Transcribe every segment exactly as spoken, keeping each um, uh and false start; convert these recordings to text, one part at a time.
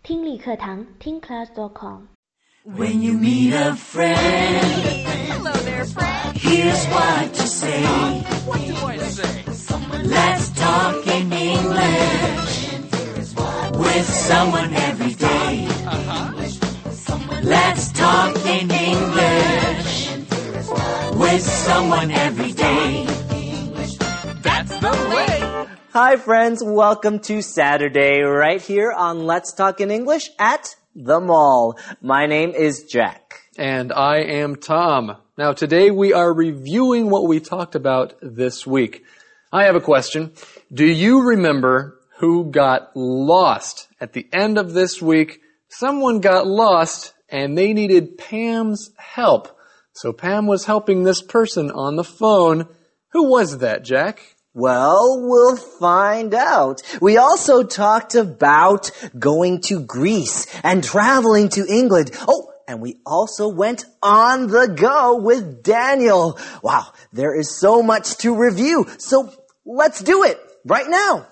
听力课堂听 class dot com。 When you meet a friend, hello there, friend. Here's what to say. What do I say? Let's talk in English with someone every day. Uh-huh. Let's talk in English with someone every day. That's the way. Hi friends, welcome to Saturday right here on Let's Talk in English at the mall. My name is Jack. And I am Tom. Now today we are reviewing what we talked about this week. I have a question. Do you remember who got lost? At the end of this week, someone got lost and they needed Pam's help. So Pam was helping this person on the phone. Who was that, Jack? Well, we'll find out. We also talked about going to Greece and traveling to England. Oh, and we also went on the go with Daniel. Wow, there is so much to review. So let's do it right now.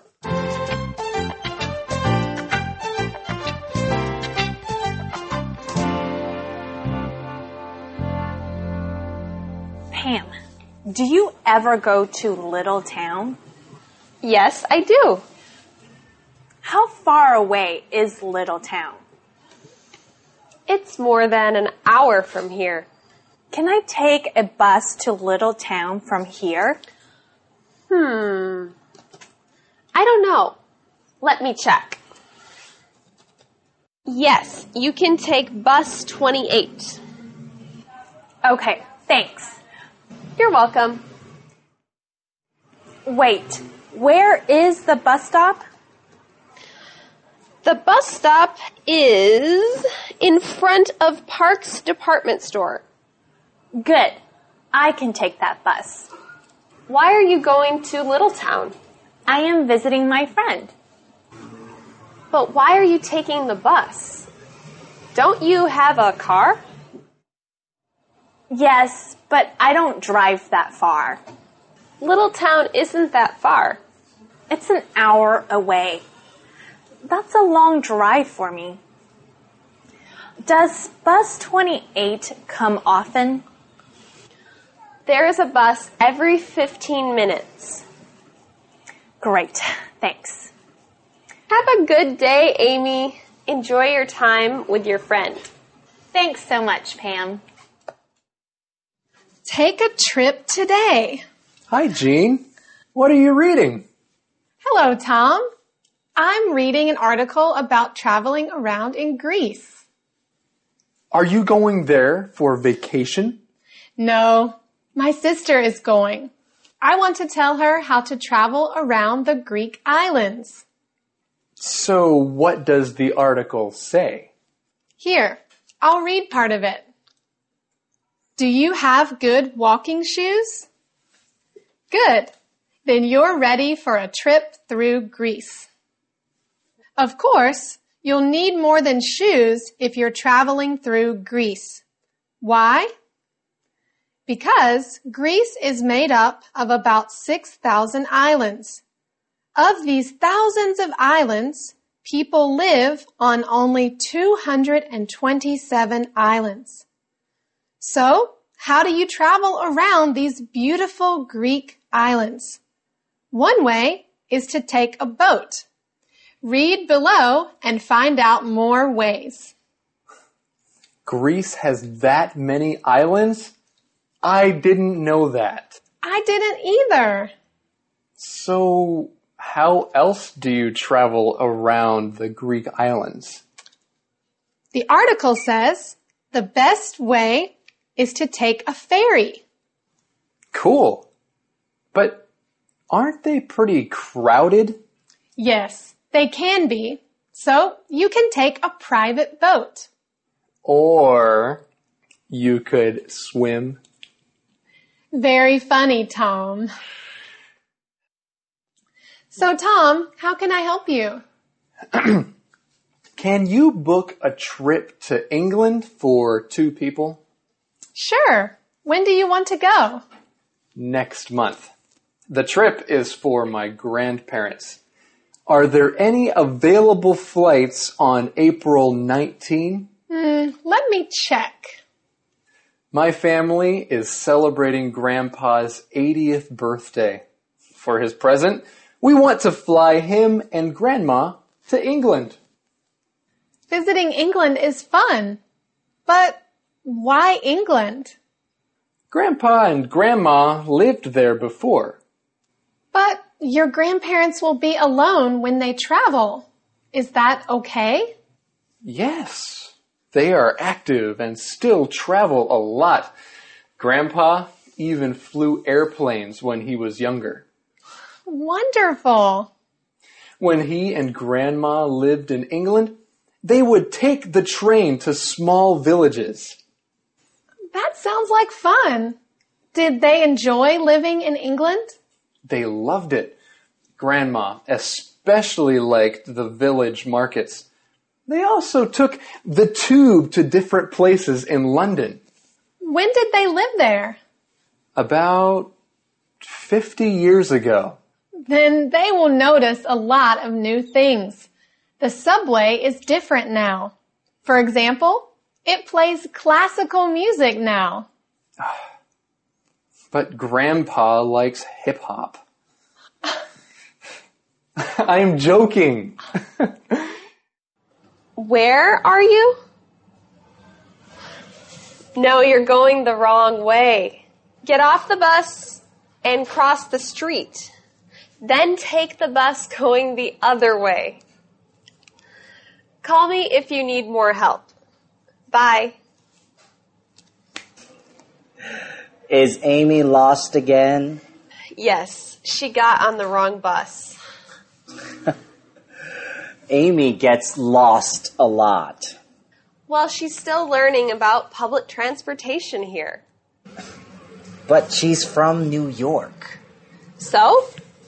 Pam, do you ever go to Little Town? Yes, I do. How far away is Little Town? It's more than an hour from here. Can I take a bus to Little Town from here? Hmm. I don't know. Let me check. Yes, you can take bus twenty-eight. Okay, thanks. You're welcome. Wait, where is the bus stop? The bus stop is in front of Parks Department Store. Good. I can take that bus. Why are you going to Little Town? I am visiting my friend. But why are you taking the bus? Don't you have a car? Yes, but I don't drive that far. Little Town isn't that far. It's an hour away. That's a long drive for me. Does bus twenty-eight come often? There is a bus every fifteen minutes. Great, thanks. Have a good day, Amy. Enjoy your time with your friend. Thanks so much, Pam. Take a trip today. Hi, Jean. What are you reading? Hello, Tom. I'm reading an article about traveling around in Greece. Are you going there for vacation? No, my sister is going. I want to tell her how to travel around the Greek islands. So what does the article say? Here, I'll read part of it. Do you have good walking shoes? Good. Then you're ready for a trip through Greece. Of course, you'll need more than shoes if you're traveling through Greece. Why? Because Greece is made up of about six thousand islands. Of these thousands of islands, people live on only two hundred twenty-seven islands. So, how do you travel around these beautiful Greek islands? One way is to take a boat. Read below and find out more ways. Greece has that many islands? I didn't know that. I didn't either. So, how else do you travel around the Greek islands? The article says the best way is to take a ferry. Cool. But aren't they pretty crowded? Yes, they can be. So you can take a private boat. Or you could swim. Very funny, Tom. So, Tom, how can I help you? Can you book a trip to England for two people? Sure. When do you want to go? Next month. The trip is for my grandparents. Are there any available flights on April nineteenth? Hmm, let me check. My family is celebrating Grandpa's eightieth birthday. For his present, we want to fly him and Grandma to England. Visiting England is fun. But why England? Grandpa and Grandma lived there before. But your grandparents will be alone when they travel. Is that okay? Yes, they are active and still travel a lot. Grandpa even flew airplanes when he was younger. Wonderful. When he and Grandma lived in England, they would take the train to small villages. That sounds like fun. Did they enjoy living in England? They loved it. Grandma especially liked the village markets. They also took the tube to different places in London. When did they live there? About fifty years ago. Then they will notice a lot of new things. The subway is different now. For example, it plays classical music now. But Grandpa likes hip-hop. I'm joking. Where are you? No, you're going the wrong way. Get off the bus and cross the street. Then take the bus going the other way. Call me if you need more help. Bye. Is Amy lost again? Yes, she got on the wrong bus. Amy gets lost a lot. Well, she's still learning about public transportation here. But she's from New York. So?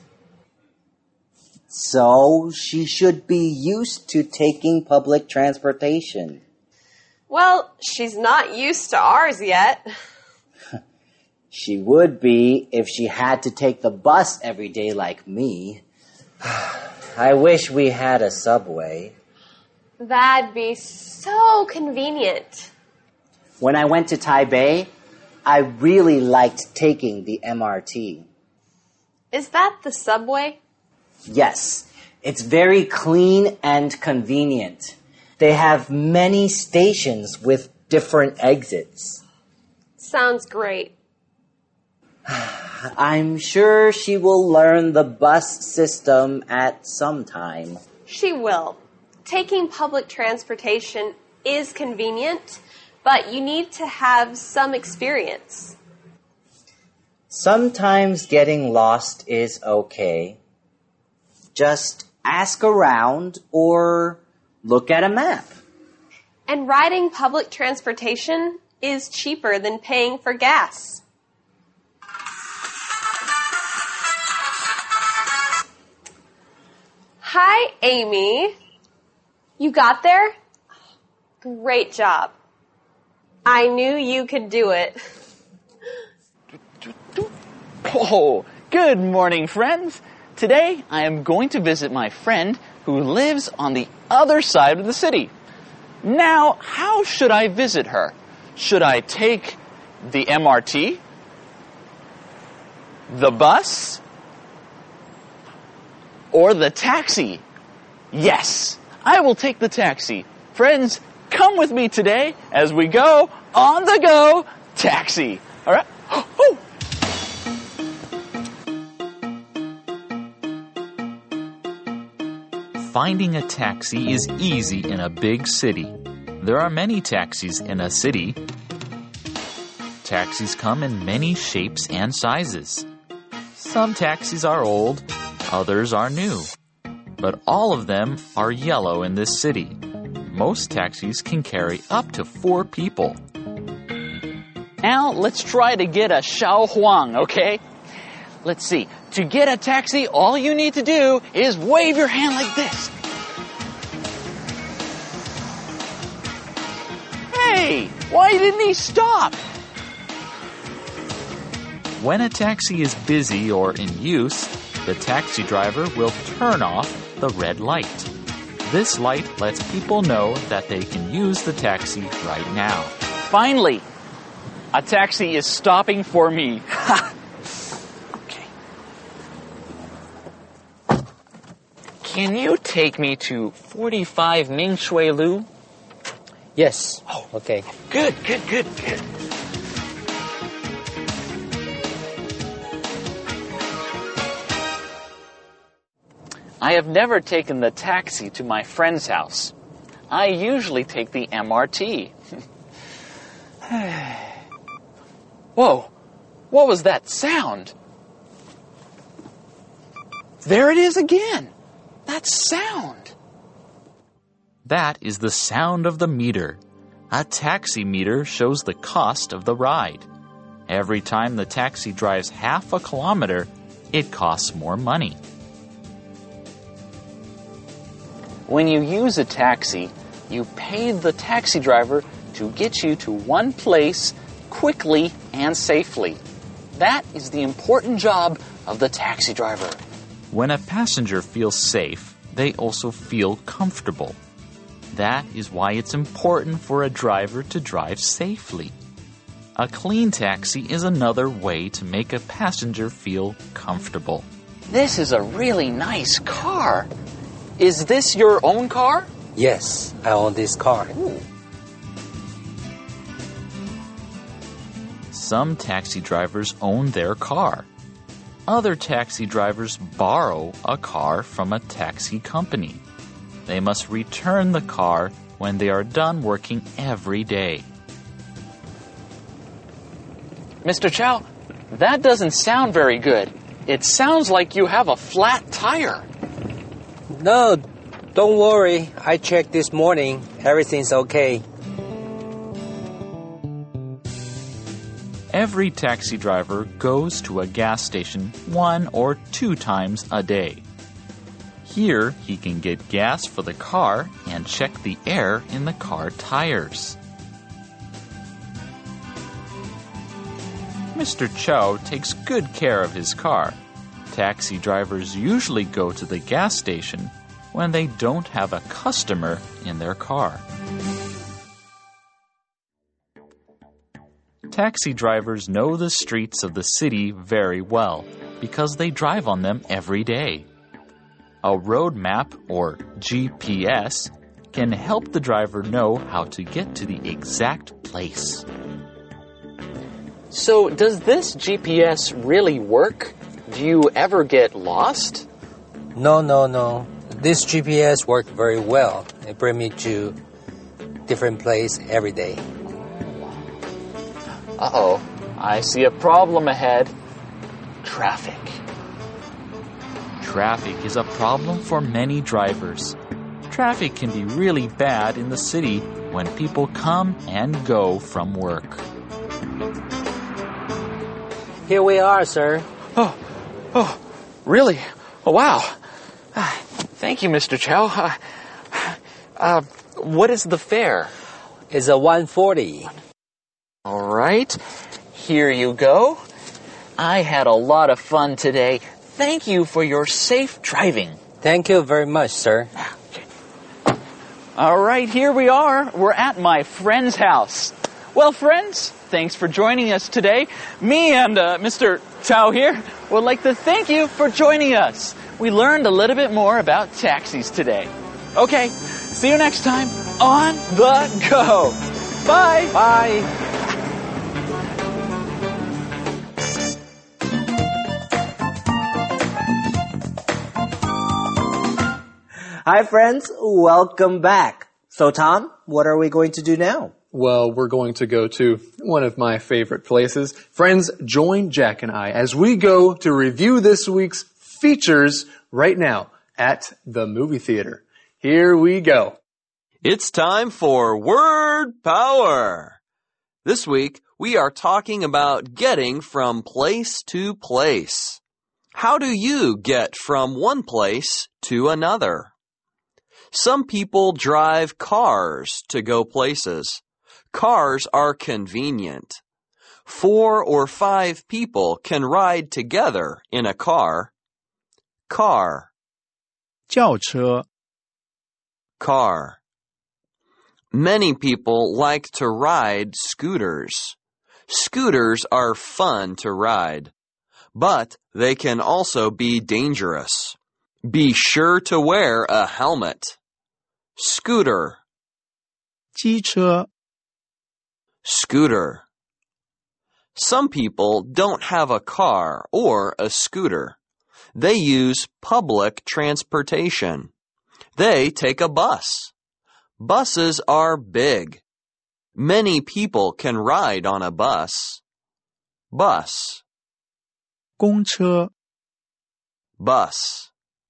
So she should be used to taking public transportation. Well, she's not used to ours yet. She would be if she had to take the bus every day like me. I wish we had a subway. That'd be so convenient. When I went to Taipei, I really liked taking the M R T. Is that the subway? Yes, it's very clean and convenient. They have many stations with different exits. Sounds great. I'm sure she will learn the bus system at some time. She will. Taking public transportation is convenient, but you need to have some experience. Sometimes getting lost is okay. Just ask around or look at a map. And riding public transportation is cheaper than paying for gas. Hi, Amy. You got there? Great job. I knew you could do it. Oh, good morning, friends. Today, I am going to visit my friend who lives on the other side of the city. Now, how should I visit her? Should I take the M R T? The bus? Or the taxi? Yes, I will take the taxi. Friends, come with me today as we go on the go taxi. All right? Oh. Finding a taxi is easy in a big city. There are many taxis in a city. Taxis come in many shapes and sizes. Some taxis are old, others are new. But all of them are yellow in this city. Most taxis can carry up to four people. Now, let's try to get a Xiao Huang, okay? Let's see. To get a taxi, all you need to do is wave your hand like this. Hey, why didn't he stop? When a taxi is busy or in use, the taxi driver will turn off the red light. This light lets people know that they can use the taxi right now. Finally, a taxi is stopping for me. Okay. Can you take me to forty-five Ming Shui Lu? Yes. Oh, okay. Good, good, good, good. I have never taken the taxi to my friend's house. I usually take the M R T. Whoa, what was that sound? There it is again. That sound. That is the sound of the meter. A taxi meter shows the cost of the ride. Every time the taxi drives half a kilometer, it costs more money. When you use a taxi, you pay the taxi driver to get you to one place quickly and safely. That is the important job of the taxi driver. When a passenger feels safe, they also feel comfortable. That is why it's important for a driver to drive safely. A clean taxi is another way to make a passenger feel comfortable. This is a really nice car. Is this your own car? Yes, I own this car. Ooh. Some taxi drivers own their car. Other taxi drivers borrow a car from a taxi company. They must return the car when they are done working every day. Mister Chow, that doesn't sound very good. It sounds like you have a flat tire. No, don't worry. I checked this morning. Everything's okay. Every taxi driver goes to a gas station one or two times a day. Here, he can get gas for the car and check the air in the car tires. Mister Chow takes good care of his car. Taxi drivers usually go to the gas station when they don't have a customer in their car. Taxi drivers know the streets of the city very well because they drive on them every day. A road map, or G P S, can help the driver know how to get to the exact place. So, does this G P S really work? Do you ever get lost? No, no, no. This G P S worked very well. It brings me to different place every day. Uh-oh, I see a problem ahead. Traffic. Traffic is a problem for many drivers. Traffic can be really bad in the city when people come and go from work. Here we are, sir. Oh, oh, really? Oh, wow. Uh, thank you, Mister Chow. Uh, uh, what is the fare? It's a one forty. All right. Here you go. I had a lot of fun today. Thank you for your safe driving. Thank you very much, sir. All right, here we are. We're at my friend's house. Well, friends, thanks for joining us today. Me and uh, Mister Chow here would like to thank you for joining us. We learned a little bit more about taxis today. Okay, see you next time on The Go. Bye. Bye. Hi, friends. Welcome back. So, Tom, what are we going to do now? Well, we're going to go to one of my favorite places. Friends, join Jack and I as we go to review this week's features right now at the movie theater. Here we go. It's time for Word Power. This week, we are talking about getting from place to place. How do you get from one place to another? Some people drive cars to go places. Cars are convenient. Four or five people can ride together in a car. Car. 轿车 car. Many people like to ride scooters. Scooters are fun to ride, but they can also be dangerous. Be sure to wear a helmet. Scooter. 机车 Scooter. Some people don't have a car or a scooter. They use public transportation. They take a bus. Buses are big. Many people can ride on a bus. Bus. 公车 Bus.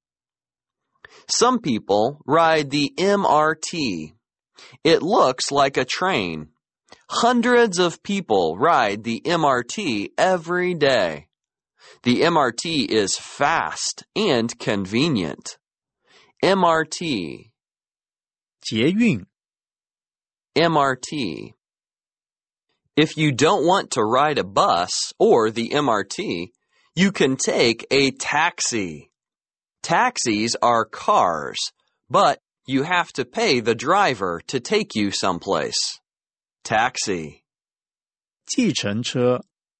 Some people ride the M R T. It looks like a train. Hundreds of people ride the M R T every day. The M R T is fast and convenient. M R T. 捷运 M R T. If you don't want to ride a bus or the M R T, you can take a taxi. Taxis are cars, but you have to pay the driver to take you someplace. Taxi. 计程车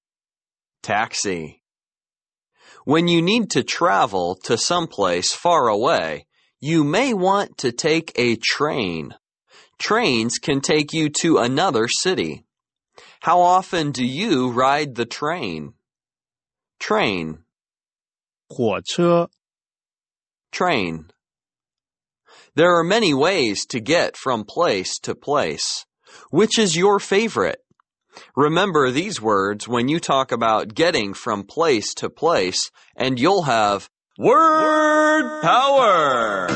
Taxi. When you need to travel to someplace far away, you may want to take a train. Trains can take you to another city. How often do you ride the train? Train. 火车 Train. There are many ways to get from place to place. Which is your favorite? Remember these words when you talk about getting from place to place, and you'll have word power!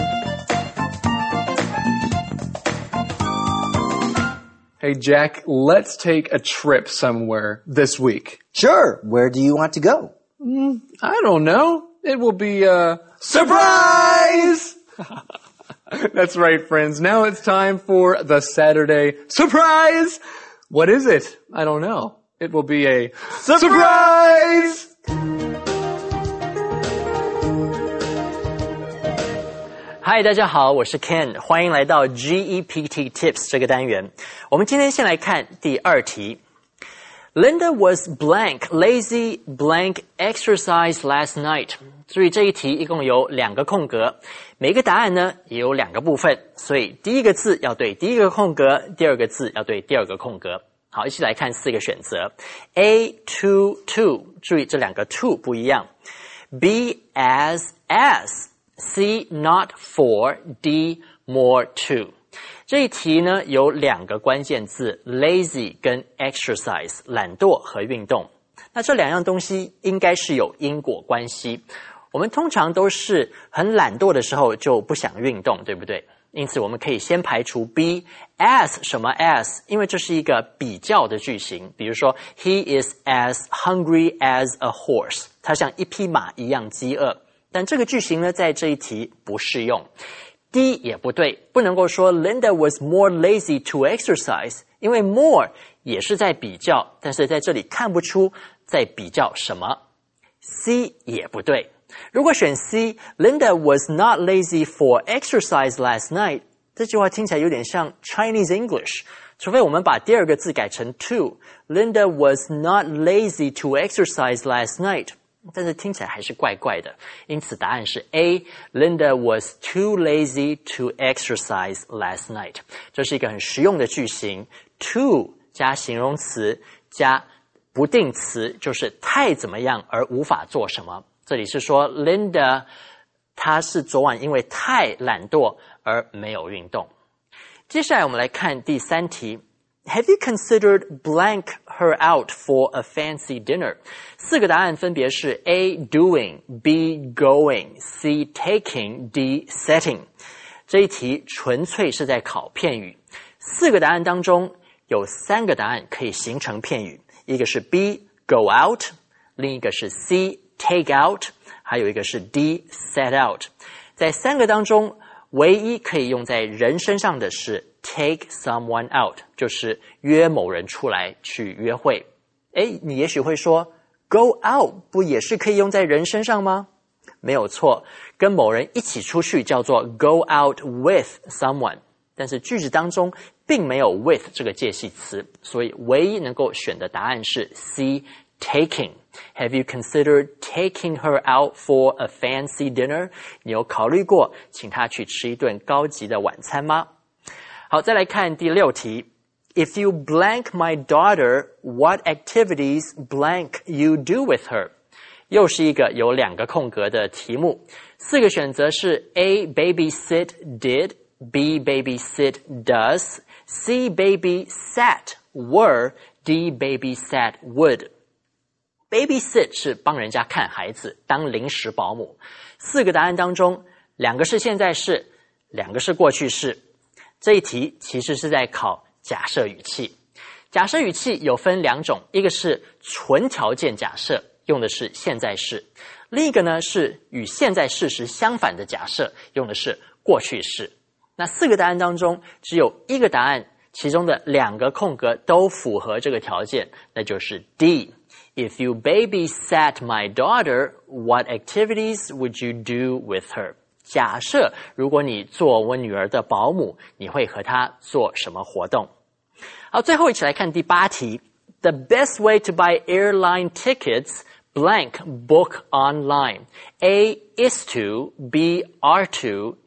Hey, Jack, let's take a trip somewhere this week. Sure. Where do you want to go? Mm, I don't know. It will be a surprise! That's right, friends. Now it's time for the Saturday surprise! What is it? I don't know. It will be a surprise! Hi， 大家好，我是 Ken， 欢迎来到 G E P T Tips 这个单元。我们今天先来看第二题。Linda was blank lazy blank exercise last night。注意这一题一共有两个空格，每个答案呢也有两个部分，所以第一个字要对第一个空格，第二个字要对第二个空格。好，一起来看四个选择。A to to， 注意这两个 to 不一样。B as as。C not for, D more to。 这一题呢有两个关键字 lazy 跟 exercise 懒惰和运动。那这两样东西应该是有因果关系。我们通常都是很懒惰的时候就不想运动，对不对？因此我们可以先排除 B as 什么 as， 因为这是一个比较的句型。比如说 He is as hungry as a horse， 他像一匹马一样饥饿。但这个句型呢，在这一题不适用。D 也不对，不能够说 Linda was more lazy to exercise， 因为 more 也是在比较，但是在这里看不出在比较什么。C 也不对。如果选 C Linda was not lazy for exercise last night， 这句话听起来有点像 Chinese English， 除非我们把第二个字改成 to Linda was not lazy to exercise last night，但是听起来还是怪怪的，因此答案是 A Linda was too lazy to exercise last night。 这是一个很实用的句型， too 加形容词加不定词，就是太怎么样而无法做什么。这里是说 Linda 她是昨晚因为太懒惰而没有运动。接下来我们来看第三题。Have you considered blank her out for a fancy dinner？ 四个答案分别是 A doing, B going, C taking, D setting。 这一题纯粹是在考片语。四个答案当中有三个答案可以形成片语，一个是 B go out， 另一个是 C take out， 还有一个是 D set out。 在三个当中唯一可以用在人身上的是take someone out， 就是约某人出来去约会。诶，你也许会说 go out 不也是可以用在人身上吗？ 没有错，跟某人一起出去叫做 go out with someone， 但是句子当中并没有 with 这个介系词，所以唯一能够选的答案是 C taking. Have you considered taking her out for a fancy dinner? 你有考虑过请她去吃一顿高级的晚餐吗？好，再来看第六题。If you blank my daughter, what activities blank you do with her? 又是一个有两个空格的题目，四个选择是 A. Babysit did, B. Babysit does, C. Babysat were, D. Babysat would.Babysit 是帮人家看孩子，当临时保姆。四个答案当中，两个是现在式，两个是过去式。这一题其实是在考假设语气。假设语气有分两种，一个是纯条件假设，用的是现在式；另一个呢是与现在事实相反的假设，用的是过去式。那四个答案当中，只有一个答案，其中的两个空格都符合这个条件，那就是 D。If you babysat my daughter, what activities would you do with her? 假设如果你做我女儿的保姆，你会和她做什么活动？好，最后一起来看第八题。The best way to buy airline tickets, blank book online. A is to, B are to,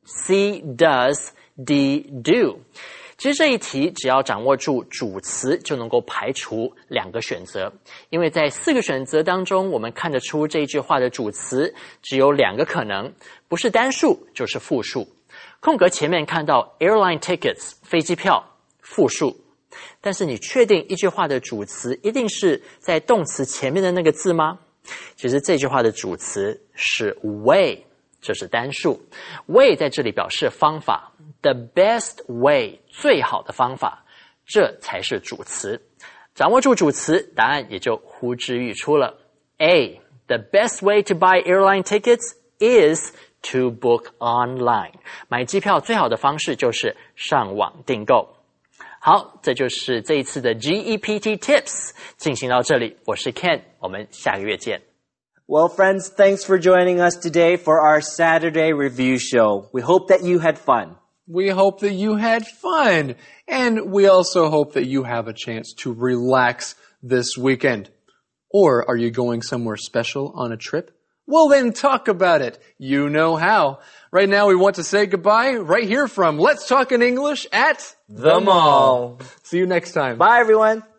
C does, D do.其实这一题只要掌握住主词就能够排除两个选择，因为在四个选择当中，我们看得出这一句话的主词只有两个可能，不是单数就是复数。空格前面看到 airline tickets 飞机票复数，但是你确定一句话的主词一定是在动词前面的那个字吗？其实这句话的主词是 way， 这是单数。way 在这里表示方法。The best way, 最好的方法，这才是主词。掌握住主词，答案也就呼之欲出了。A. The best way to buy airline tickets is to book online. 买机票最好的方式就是上网订购。好，这就是这一次的 G E P T Tips 进行到这里，我是 Ken， 我们下个月见。 Well, friends, thanks for joining us today for our Saturday review show. We hope that you had fun.We hope that you had fun. And we also hope that you have a chance to relax this weekend. Or are you going somewhere special on a trip? Well, then talk about it. You know how. Right now we want to say goodbye right here from Let's Talk in English at The Mall. See you next time. Bye, everyone.